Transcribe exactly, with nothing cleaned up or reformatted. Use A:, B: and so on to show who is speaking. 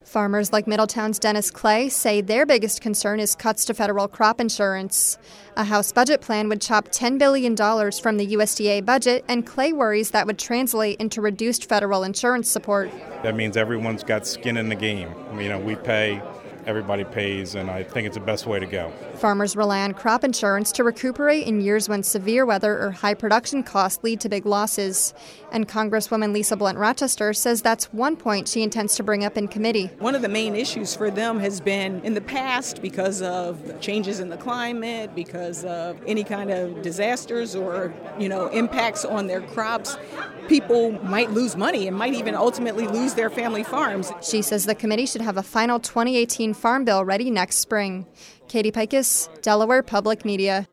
A: Farmers like Middletown's Dennis Clay say their biggest concern is cuts to federal crop insurance. A House budget plan would chop ten billion dollars from the U S D A budget, and Clay worries that would translate into reduced federal insurance support.
B: That means everyone's got skin in the game. You know, we pay, everybody pays, and I think it's the best way to go.
A: Farmers rely on crop insurance to recuperate in years when severe weather or high production costs lead to big losses. And Congresswoman Lisa Blunt Rochester says that's one point she intends to bring up in committee.
C: One of the main issues for them has been in the past, because of changes in the climate, because of any kind of disasters or, you know, impacts on their crops, people might lose money and might even ultimately lose their family farms.
A: She says the committee should have a final twenty eighteen Farm Bill ready next spring. Katie Pikus, Delaware Public Media.